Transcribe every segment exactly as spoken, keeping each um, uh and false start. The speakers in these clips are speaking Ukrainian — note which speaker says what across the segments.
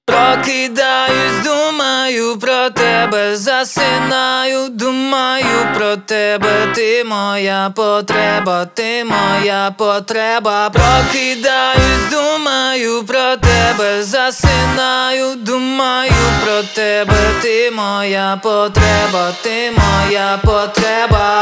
Speaker 1: Прокидаюсь, думаю про тебе, засинаю, думаю про тебе. Ти моя потреба, ти моя потреба. Прокидаюсь, думаю про тебе, засинаю, думаю про тебе. Ти моя потреба, ти моя потреба.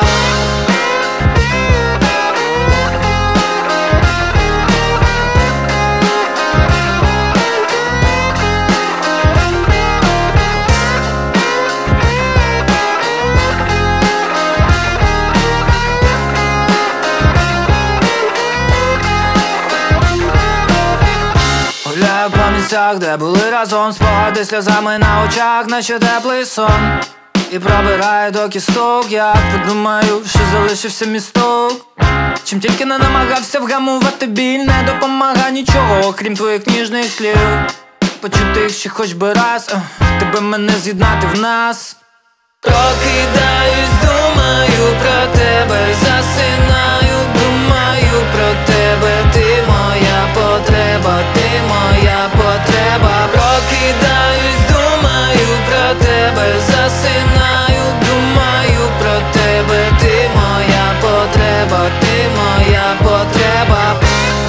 Speaker 1: Гуляю по місцях, де були разом, спогади сльозами на очах, наче теплий сон. І пробираю до кісток, як подумаю, що залишився місток. Чим тільки не намагався вгамувати біль, не допомагає нічого, окрім твоїх ніжних слів. Почути ще хоч би раз, тебе мене з'єднати в нас. Прокидаюсь, думаю про тебе, засинаю, думаю про тебе. Ти моя потреба, ти моя потреба. Прокидаюсь, думаю про тебе, засинаю, думаю про тебе. Ти моя потреба, ти моя потреба.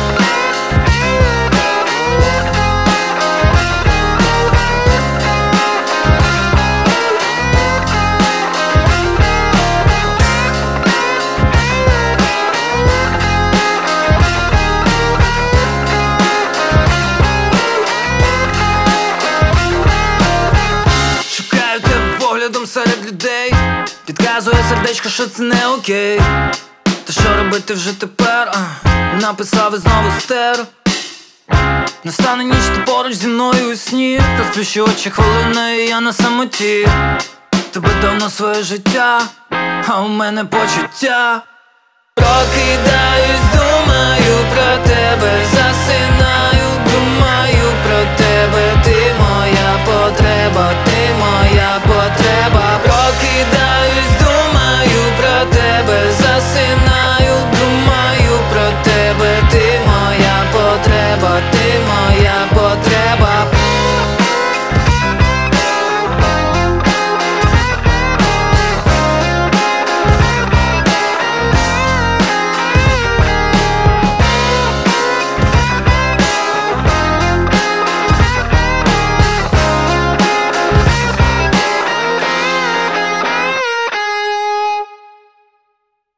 Speaker 1: Серед людей підказує сердечко, що це не окей. Та що робити вже тепер? А, написав і знову стер. Настане ніч, ти поруч зі мною у сні. Розплющу очі хвилини, і я на самоті. Тебе давно своє життя, а у мене почуття. Прокидаюсь, думаю про тебе.